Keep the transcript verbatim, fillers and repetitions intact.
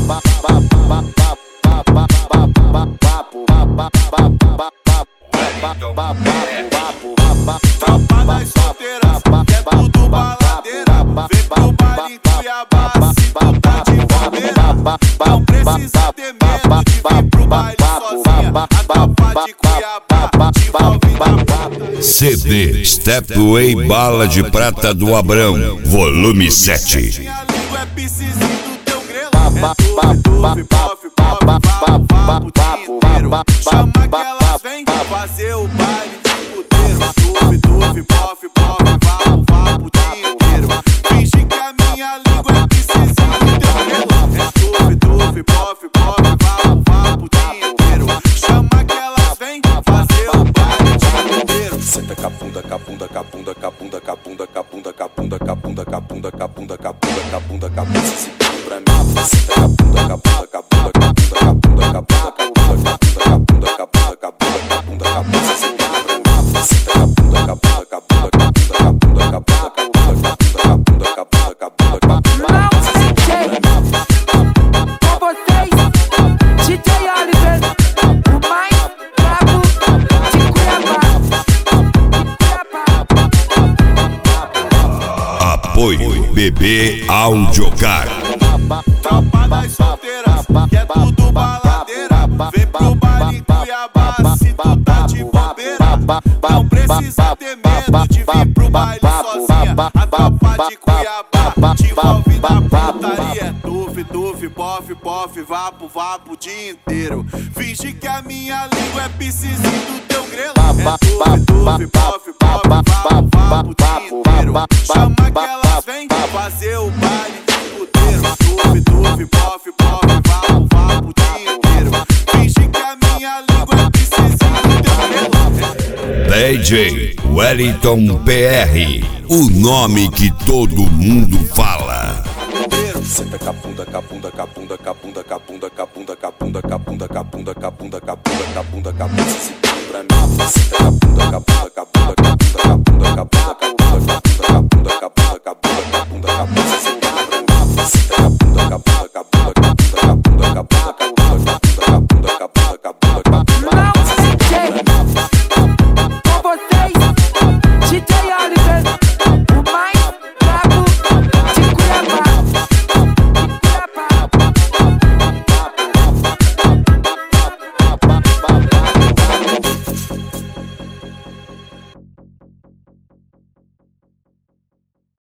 Tropa das solteiras, é tudo baladeira. Vem pro baile em Cuiabá, se tu tá de bobeira. Não precisa ter medo de vir pro baile sozinha. A tropa de Cuiabá te envolve na putaria. C D Stepway Bala de Prata do Abrão, volume sete. Minha língua é piscizinho do teu grelo. É tuve, tuve, pof, pof, vapo, vapo o dia inteiro. Chama que elas vêm fazer o baile de puteiro. Tuve, tuve, pof, pof, vapo, vapo o dia inteiro. Finge que a minha língua é piscizinho do teu grelo. É tuve, tuve, pof, pof, vapo, vapo o dia inteiro. Chama que elas vêm fazer o baile de puteiro. Senta capunda, capunda, capunda, capunda, capunda, capunda, capunda, capunda, capunda, capunda, capunda, capunda, capunda, se pra mim. Senta capunda, capunda, capunda, capunda, capunda, capunda, capunda, capunda, capunda, capunda, capunda, capunda, se pra mim. Senta capunda, capunda, capunda, capunda, capunda, capunda, capunda, capunda, capunda, capunda, capunda. Com vocês, D J Oliver, o mais brabo de Cuiabá. Apoio B B Audiocar. Tropa das solteiras, que é tudo baladeira. Vem pro baile em Cuiabá, se tu tá de bobeira. Não precisa ter medo de vir pro baile sozinha. A tropa de Cuiabá te envolve na putaria. Tuve, tuve, pof, pof, vapo, vapo o dia inteiro. Finge que a minha língua é piscizinho do teu grelo. É tuve, tuve, pof, pof, vapo, vapo o dia inteiro. Chama que elas vêm fazer o baile de puteiro. Tuve, tuve, pof, pof, vapo, vapo o dia inteiro. Finge que a minha língua é piscizinho do teu grelo. D J Wellington P R, o nome que todo mundo fala. Senta capunda, capunda, capunda, capunda, capunda, capunda, capunda, capunda, capunda, capunda, capunda, capunda, capunda, se pra mim. Senta capunda, capunda, capunda, capunda, capunda, capunda.